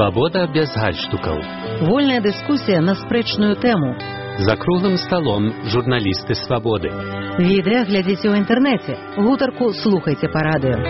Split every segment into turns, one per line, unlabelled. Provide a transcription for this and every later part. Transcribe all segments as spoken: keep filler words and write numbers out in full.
Свабода без гальштукаў.
Вольная дыскусія на спрэчную тэму.
За круглым сталом журналісты свабоды.
Відэа глядзіце ў інтэрнэце. Гутарку слухайце па радыё.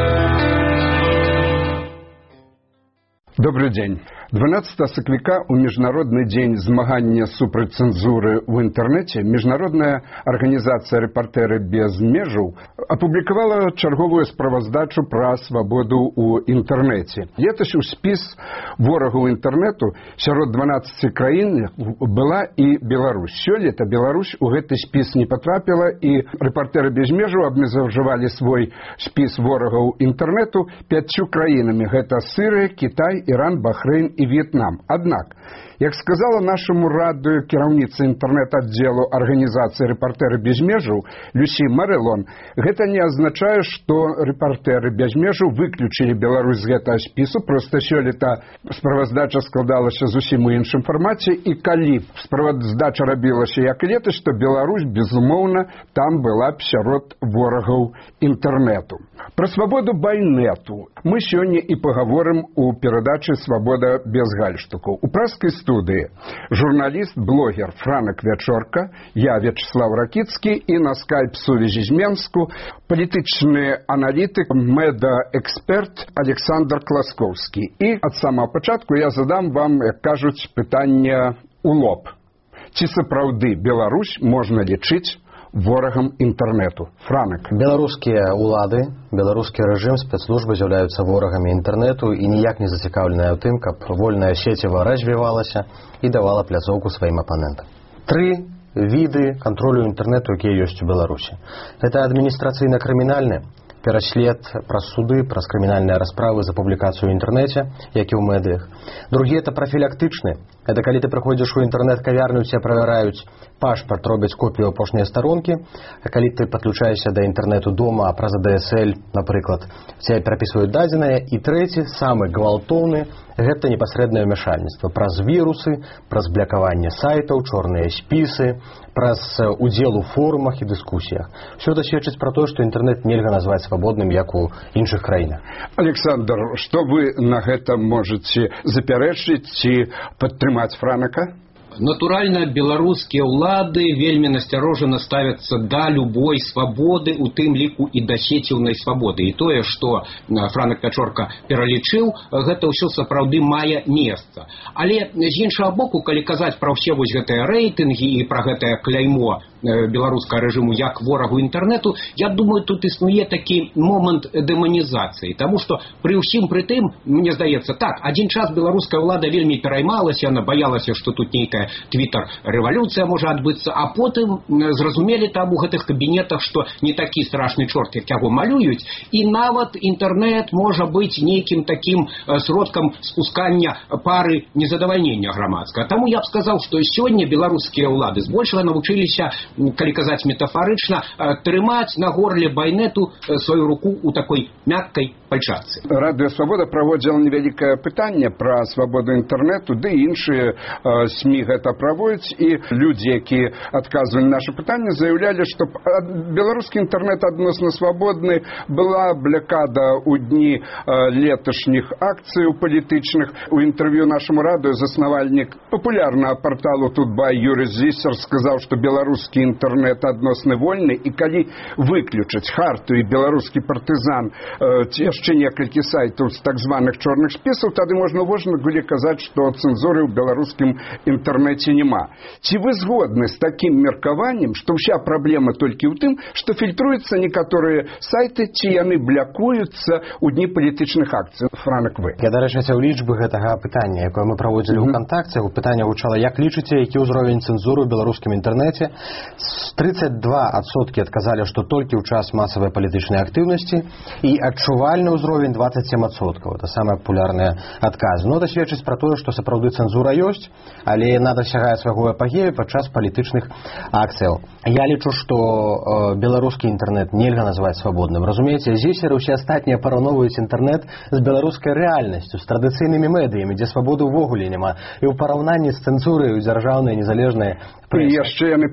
Добрый день. дванаццатага сакавіка у Міжнародны дзень змагання супраць цэнзуры ў інтэрнэце Міжнародная арганізацыя рэпартэры без межаў апублікавала чарговую справаздачу пра свабоду ў інтэрнэце. Летась у спіс ворагаў інтэрнэту сярод дванаццаці краін была і Беларусь. Сёлета Беларусь у гэты спіс не патрапіла, і рэпартэры без межаў абмежавалі свой спіс ворагаў інтэрнэту пяццю краінамі. Гэта Сірыя, Кітай, Іран, Бахрэйн і В'етнам. Аднак, як сказала нашаму радыё кіраўніца інтэрнэт-аддзелу арганізацыі рэпартэры без межаў Люсі Марэлон, гэта не азначае, што рэпартэры без межаў выключылі Беларусь з гэтага спісу, проста сёлета справаздача складалася зусім у іншым фармаце, і калі справаздача рабілася як летась, то Беларусь, безумоўна, там была б сярод ворагаў інтэрнэту. Пра свабоду байнету мы сёння і пагаворым у перадачы «Свабода без гальштукаў». У праскай студыі журналіст, блогер Франак Вячорка, я Вячеслав Ракіцкі, і на скайп-сувязі з Менску палітычны аналітык, мэда-эксперт Александр Класкоўскі. І ад самага пачатку я задам вам, як кажуць, пытанне ў лоб. Ці сапраўды Беларусь можна лічыць ворагам інтэрнэту? Франак.
Беларускія ўлады, беларускі рэжым, спецслужбы з'яўляюцца ворагамі інтэрнэту і ніяк не зацікаўленыя ў тым, каб вольная сеціва развівалася і давала пляцоўку сваім апанентам. Тры віды кантролю інтэрнэту, якія ёсць у Беларусі. Гэта адміністрацыйна-крымінальны, пераслед праз суды, праз крымінальныя расправы за публікацыю ў інтэрнэце, як і ў медыях. Другі – это прафілактычны. Это калі ты прыходзіш у інтэрнэт-кавярню, цябе правяраюць пашпарт, робяць копію апошняй старонкі, а калі ты падключаешся да інтэрнэту дома праз а дэ эс эль, напрыклад, цябе прапісваюць дадзеныя. І трэці, самы гвалтоўны, гэта непасрэднае ўмяшальніцтва праз вірусы, праз блякаванне сайтаў, чорныя спісы, праз удзел у форумах і дыскусіях. Усё гэта сведчыць пра тое, што інтэрнэт нельга назваць свабодным, як у іншых краінах.
Александр, што вы на гэта можаце запярэчыць ці падтрымаць Франака?
Натуральна, беларускія ўлады вельмі насцярожана ставяцца да любой свабоды, у тым ліку і да сеціўнай свабоды. І тое, што Франак Вячорка пералічыў, гэта ўсё сапраўды мае месца. Але з іншага боку, калі казаць пра ўсе вось гэтыя рэйтынгі і пра гэтае кляймо беларускага рэжыму як ворагу інтэрнэту, я думаю, тут існуе такі момант дэманізацыі. Таму што пры ўсім пры тым, мне здаецца, так, адзін час беларуская ўлада вельмі пераймалася, яна баялася, што тут нейкая твітар-рэвалюцыя можа адбыцца, а потым зразумелі там у гэтых кабінетах, што не такі страшны чорт, як яго малююць, і нават інтэрнэт можа быць нейкім такім сродкам спускання пары незадавальнення грамадскага. Таму я б сказаў, што сёння беларускія ўлады збольшага навучыліся, калі казаць метафарычна, трымаць на горле байнету сваю руку ў такой мяккай пальчатцы.
Радыё «Свабода» праводзіла невялікае пытанне пра свабоду інтэрнэту, ды і іншыя э, СМІ гэта праводзяць, і людзі, якія адказвалі на нашы пытанні, заяўлялі, што беларускі інтэрнэт адносна свабодны. Была блякада ў дні э, леташніх акцыяў палітычных. У інтэрв'ю нашаму радыё заснавальнік папулярнага парталу «Тутбай» Юрый Зісер сказаў, што беларускі інтэрнэт адносны вольны, і калі выключаць харту і беларускі партызан, э, ці яшчэ некалькі сайтаў з так званых чорных спісаў, тады можна ўвогуле казаць, што цэнзуры ў беларускім інтэрнэце няма. Ці вы згодны з такім меркаваннем, што ўся праблема толькі ў тым, што фільтруюцца некаторыя сайты, ці яны блякуюцца ў дні палітычных акцый? Франак, вы.
Я, дарэчы, у лічбы гэтага пытання, якое мы праводзілі ў кантакце, у пытання гучала, як лічыце, які ўзровень цэнзуры ў беларускім інтэрнэце? тридцать два адсоткі адказалі, што толькі ў час масавай палітычнай актыўнасці, і адчувальны ўзровень двадцать семь адсоткаў. Это самыя папулярныя адказы. Но это сведчыць пра тое, што сапраўды цэнзура ёсць, але яна дасягае свайго апагею падчас палітычных акцыяў. Я лічу, што э, беларускі інтэрнэт нельга назваць свабодным. Разумееце, Зісер і ўсе астатнія параўноўваюць інтэрнэт з беларускай рэальнасцю, з традыцыйнымі медыямі, дзе свабоды ўвогуле няма. І ў параўнанні з цэнзурай у дзяржаўнай незалежнай
І яшчэ яны параўноўваюць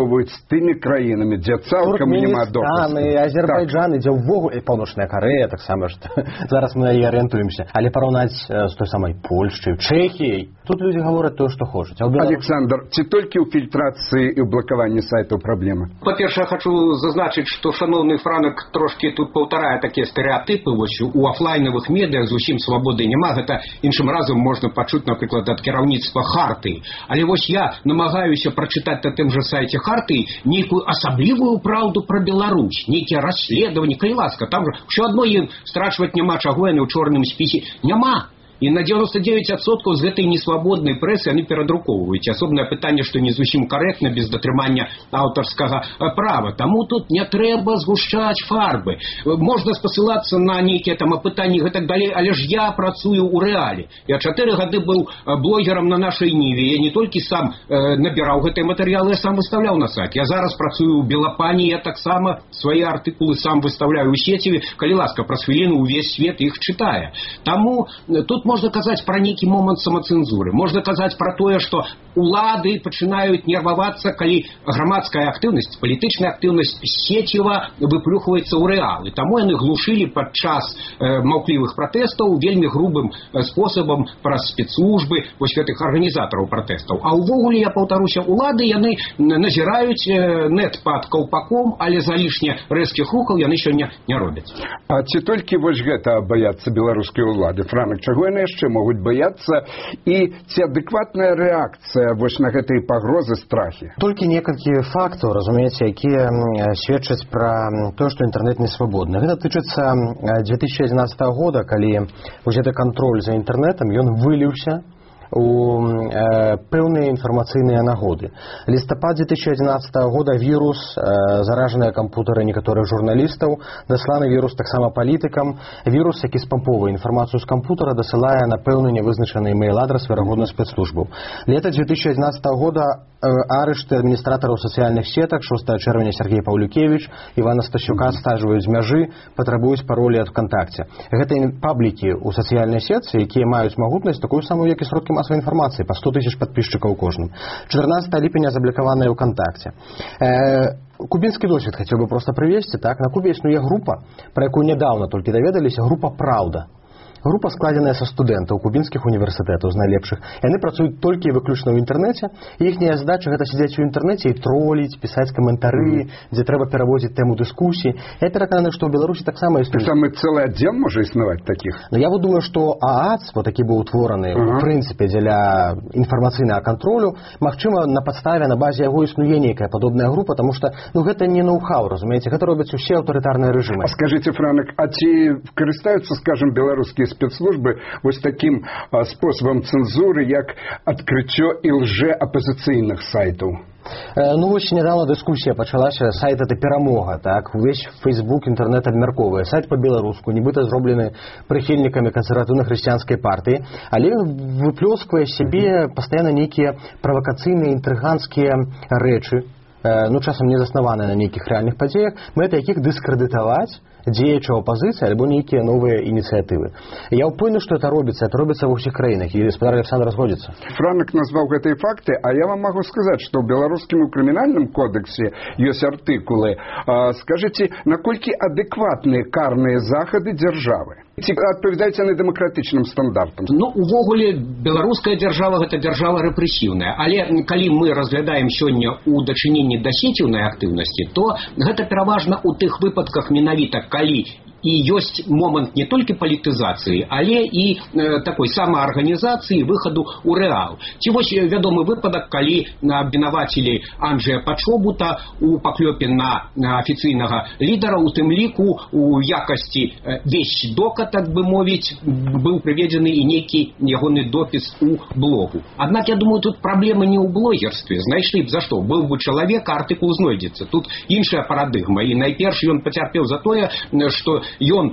параўноўваюць з тымі краінамі, дзе цалкам няма доказаў.
Туркменістан, Азербайджан, дзе ўвогуле Паўночная Карэя, таксама што зараз мы на яе арыентуемся. Але параўнаць з той самай Польшчай, Чэхіяй, тут людзі гавораць тое, што хочуць.
Александр, ці толькі ў фільтрацыі і ў блакаванні сайтаў праблема?
Па-першае, хочу зазначыць, што шаноўны Франак трошкі тут паўтарае такія стэрэатыпы. Вось у афлайнавых медыа зусім свабоды няма. Гэта іншым разам можна пачуць, напрыклад, ад кіраўніцтва Хартыі. Але вось я намагаюся прачытаць на тым жа сайце Хартыі нейкую асаблівую праўду пра Беларусь, нейкія расследаванні, калі ласка, там жа ўсё адно ім страчваць няма чаго, яны ў чорным спісе няма. І на девяносто девять процентов з гэтай несвабоднай прэсы яны перадрукоўваюць. Асобнае пытанне, што не зусім карэктна, без датрымання аўтарскага права. Таму тут не трэба згушчаць фарбы. Можна спасылацца на нейкія там апытанні і гэтак далей, але ж я працую ў рэале. Я чатыры гады быў блогерам на нашай ніве. Я не толькі сам э, набіраў гэтыя матэрыялы, я сам выставляў на сайт. Я зараз працую ў Белапані, я таксама свае артыкулы сам выставляю ў сеціве. Калі ласка, праз хвіліну ўвесь свет іх чытае. Таму тут можна казаць пра нейкі момант самацэнзуры. Можна казаць пра тое, што улады пачынаюць нервавацца, калі грамадская актыўнасць, палітычная актыўнасць сецева выплюхваецца ў рэал. І таму яны глушылі падчас э, маўклівых пратэстаў вельмі грубым э, спосабам праз спецслужбы вось гэтых арганізатараў пратэстаў. А ўвогуле, я паўтаруся, улады яны назіраюць э, нет пад каўпаком, але залішне рэзкіх рухаў яны сёння не робяць.
А ці толькі вось гэта баяцца беларускія ўлады? Франак, чаго яны яшчэ могуць баяцца, і ці адэкватная рэакцыя вось на гэтыя пагрозы, страхі?
Толькі некалькі фактаў, разумееце, якія сведчаць пра тое, што інтэрнэт не свабодны. Гэта тычыцца две тысячи адзінаццатага года, калі вось гэты кантроль за інтэрнэтам, ён выліўся у э, пэўныя інфармацыйныя нагоды. Лістапад две тысячи адзінаццатага года вірус, э, заражаныя кампутары некаторых журналістаў, дасланы вірус таксама палітыкам, вірус, які спамповае інфармацыю з кампутара, дасылае на пэўны нявызначаны імейл-адрас, верагодна, спецслужбаў. Лета две тысячи адзінаццатага года э, арышты адміністратараў сацыяльных сетак, шостага чэрвеня Сергей Паўлюкевіч, Івана Стасюка стажваюць з мяжы, патрабуюць паролі ад ВКонтакце. Гэтыя паблікі ў сацыяльнай сетцы, якія маюць магутнасць такую самую, як і сродкі масавай інфармацыі, па сто тысяч падпісчыкаў кожным. чатырнаццатага ліпеня заблакаваная ў ВКонтакце. Э, кубінскі досвед хацеў бы проста прывесці, так? На Кубе існуе група, пра якую нядаўна толькі даведаліся, група «Праўда». Група складзеная са студэнтаў кубінскіх універсітэтаў з найлепшых. Яны працуюць толькі выключна ў інтэрнэце. Іхняя задача гэта сядзець у інтэрнэце і троліць, пісаць каментары, mm. дзе трэба пераводзіць тэму дыскусіі. Я перакананы, што ў Беларусі таксама існуе.
Там і цэлы аддзел можа існаваць такіх.
Ну, я вот думаю, што ААЦ, вот такі быў утвораны, uh-huh. в прынцыпе, дзеля інфармацыйнага кантролю, магчыма, на падставе, на базе яго існуе нейкая падобная група, таму што ну, гэта не ноу-хау, разумееце, гэта робяць усе аўтарытарныя рэжымы.
А скажыце, Франак, а ці карыстаюцца, скажем, беларускія спецслужбы вось такім а, способам цэнзуры, як адкрыццё і лжэ-апазіцыйных сайтаў?
Э, ну, вось нядаўна дыскусія пачалася, сайт это перамога, так, увесь Фейсбук, інтэрнэт абмяркоўвае, сайт па-беларуску, нібыта зроблены прыхільнікамі кансерватыўна-хрысціянскай партыі, але выплёсквае сябе пастаянна нейкія правакацыйныя, інтрыганскія рэчы, э, ну, часам не заснаваныя на нейкіх рэальных падзеях, мэта якіх дыскрэдытаваць дзеячаў апазіцыі альбо нейкія новыя ініцыятывы. Я ўпэўнены, што это робіцца, это робіцца ва ўсіх краінах, і гаспадар Александр згодзіцца.
Франак назваў гэтыя факты, а я вам магу сказаць, што ў беларускім крымінальным кодексе ёсць артыкулы. А, скажыце, наколькі адэкватныя карныя захады дзяржавы? Ці адпавядаюць яны дэмакратычным стандартам?
Ну, увогуле, беларуская дзяржава гэта дзяржава рэпрэсіўная. Але калі мы разглядаем сёння ў дачыненні да сеціўнай актыўнасці, то гэта пераважна ў тых выпадках менавіта калі і ёсць момант не толькі палітызацыі, але і э, такой самаарганізацыі выхаду ў рэал. Ці вось вядомы выпадак, калі абвінавацілі Анджэя Пачобута у паклёпе на, на афіцыйнага лідара, у тым ліку у якасці э, вещдока, так бы мовіць, быў прыведзены і нейкі ягоны допіс у блогу. Аднак, я думаю, тут праблема не ў блогерстве. Знайшлі б за што. Быў бы чалавек, артыкул знойдзецца. Тут іншая парадыгма. І найперш ён пацярпеў за тое, што ён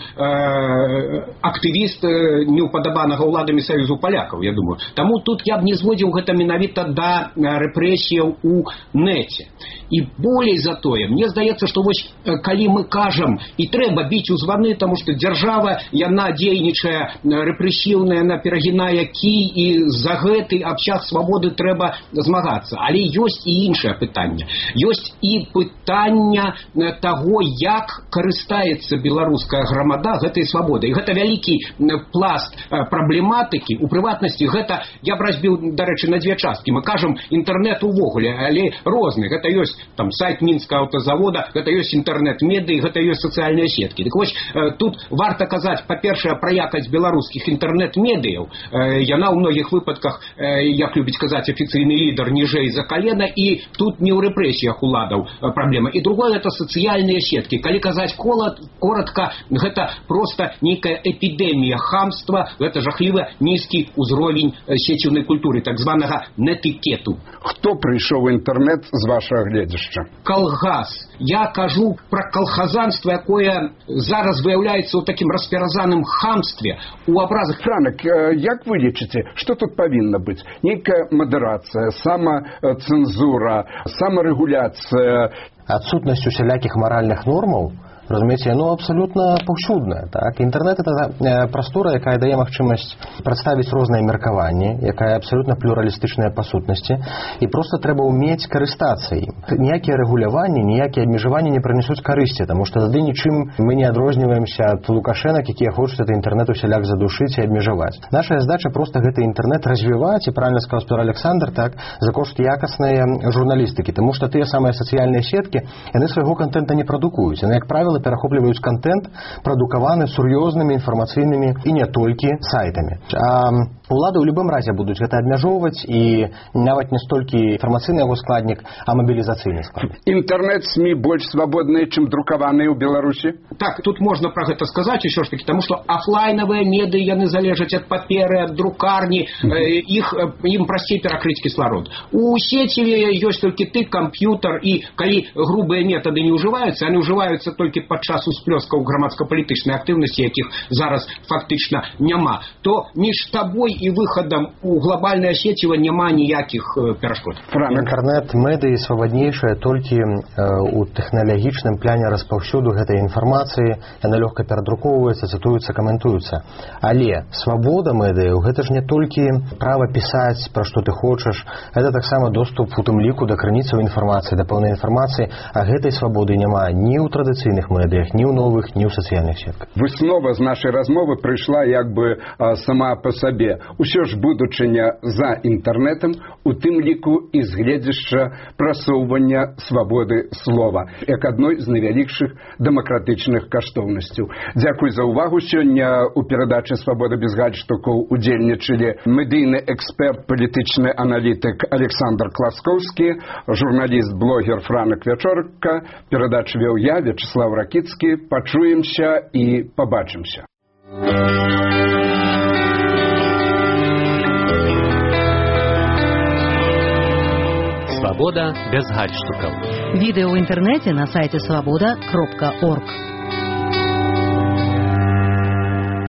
э, актывіст э, неўпадабанага ўладамі Саюзу палякаў, я думаю. Таму тут я б не зводзіў гэта менавіта да рэпрэсіяў у нэце. І болей за тое, мне здаецца, што вось калі мы кажам і трэба біць у званы, таму што дзяржава, яна дзейнічае рэпрэсіўная, яна перагінае кій, і за гэты абсяг свабоды трэба змагацца. Але ёсць і іншае пытанне. Ёсць і пытанне таго, як карыстаецца беларуская грамада гэтай свабодай. І гэта вялікі пласт праблематыкі. У прыватнасці гэта я б разбіў, дарэчы, на дзве часткі. Мы кажам інтэрнэт увогуле, але розны. Гэта ёсць там сайт Мінскага аўтазавода, гэта ёсць інтэрнэт-медыі, гэта ёсць сацыяльныя сеткі. Дык вось тут варта казаць, па-першае, пра якасць беларускіх інтэрнэт-медыяў. Яна ў многіх выпадках, як любіць казаць афіцыйны лідар, ніжэй за калена, і тут не ў рэпрэсіях уладаў праблема. І другое, гэта сацыяльныя сеткі. Калі казаць коротка, гэта проста нейкая эпідэмія хамства, гэта жахлівы нізкі ўзровень сеціўнай культуры, так званага нетыкету.
Хто прыйшоў у інтэрнэт з вашага гледзяшча?
Калгас. Я кажу пра калхазанства, якое зараз выяўляецца ў такім распіразаным хамстве, у абразах.
Франак, як вы лічыце, што тут павінна быць? Нейкая мадэрацыя, самацэнзура, самарэгуляцыя?
Адсутнасць усялякіх маральных нормаў, разумееце, яно абсалютна паўсюднае. Так? Інтэрнэт — это прастора, якая дае магчымасць прадставіць розныя меркаванні, якая абсалютна плюралістычная па сутнасці, і проста трэба ўмець карыстацца ім. Ніякія рэгуляванні, ніякія абмежаванні не прынесуць карысці, таму што тады нічым мы не адрозніваемся ад лукашэнак, якія хочуць гэты інтэрнэт усяляк задушыць і абмежаваць. Наша задача проста гэты інтэрнэт развіваць, і правільна сказаў Пётр Александр, так, за кошт якаснай журналістыкі, таму што тыя самыя сацыяльныя сеткі, яны свайго контента не прадукуюць. Яны, як правіла, перахопліваюць контент, прадукаваны сур'ёзнымі інфармацыйнымі і не толькі сайтамі. А улады ў любым разе будуць гэта абмяжоўваць, і нават не столькі інфармацыйны яго складнік, а мабілізацыйны складнік.
Інтэрнэт-СМІ больш свабодныя, чым друкаваныя ў Беларусі?
Так, тут можна пра гэта сказаць, і ж таки, таму што афлайнавыя медыі, яны залежаць ад паперы, ад друкарні, іх, ім прасцей перакрыць кісларод. У сеціве ёсць толькі ты, камп'ютар, і калі грубыя метады не ўжываюцца, яны ўжываюцца толькі падчас усплёскаў грамадска-палітычнай актыўнасці, якіх зараз фактычна няма, то між табой і выхадам у глобальнае сеціва няма ніякіх перашкод.
Інтэрнэт-медыі свабаднейшыя толькі ў тэхналагічным пляне распаўсюду гэтай інфармацыі, яна лёгка перадрукоўваецца, цытуецца, каментуецца. Але свабода медыяў — гэта ж не толькі права пісаць, пра што ты хочаш, гэта таксама доступ у тым ліку да крыніцаў інфармацыі, да пэўнай інфармацыі, а гэтай свабоды няма ні ў традыцыйных медыях, ні ў новых, ні ў сацыяльных сетках.
Выснова з нашай размовы прыйшла як бы а, сама па сабе. Усё ж будучыня за інтэрнэтам, у тым ліку і з гледзяшча прасоўвання свабоды слова, як адной з найвялікшых дэмакратычных каштоўнасцяў. Дзякуй за ўвагу. Сёння у перадачы «Свабода без гальштукаў» удзельнічалі медыйны эксперт, палітычны аналітык Александр Класкоўскі, журналіст-блогер Франак Вячорка. Перадачу вёў я, Вячеслав Ракіцкі. Пачуемся і пабачымся.
Свобода без гальштуков.
Відэо ў інтэрнэце на сайце свабода крапка орг.